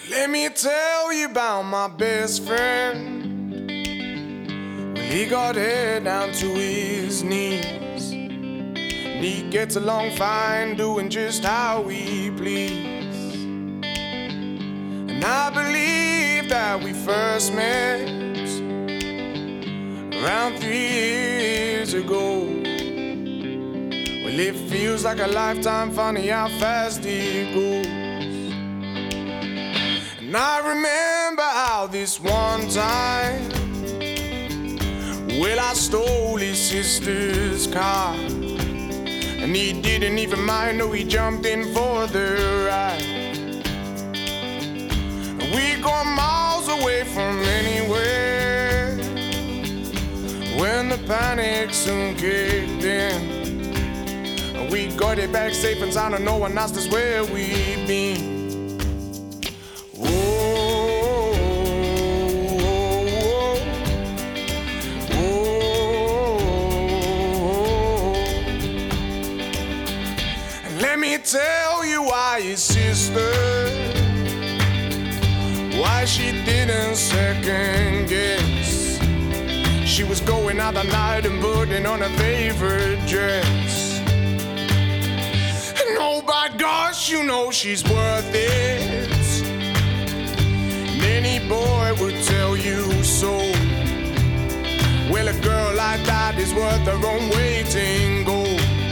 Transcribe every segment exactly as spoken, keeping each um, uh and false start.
Let me tell you about my best friend. Well, he got head down to his knees, and he gets along fine, doing just how he please. And I believe that we first met around three years ago. Well, it feels like a lifetime, funny how fast it goes. And I remember how this one time, well, I stole his sister's car, and he didn't even mind, no, he jumped in for the ride. We go miles away from anywhere when the panic soon kicked in. We got it back safe and sound, and no one asked us where we've been. Let me tell you why his sister, why she didn't second guess. She was going out the night and putting on her favorite dress. And oh my gosh, you know she's worth it. And any boy would tell you so. Well, a girl like that is worth her own weight in gold.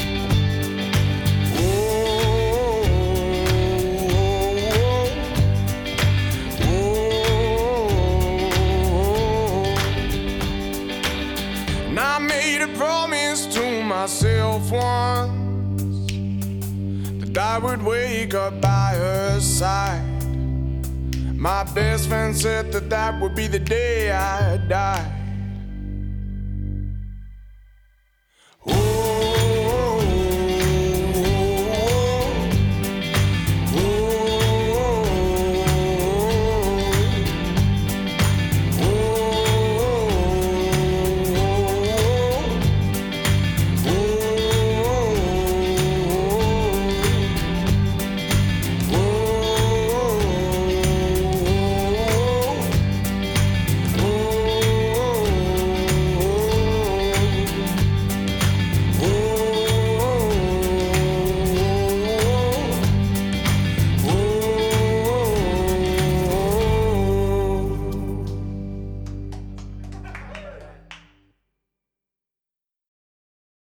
I made a promise to myself once that I would wake up by her side. My best friend said that that would be the day I died.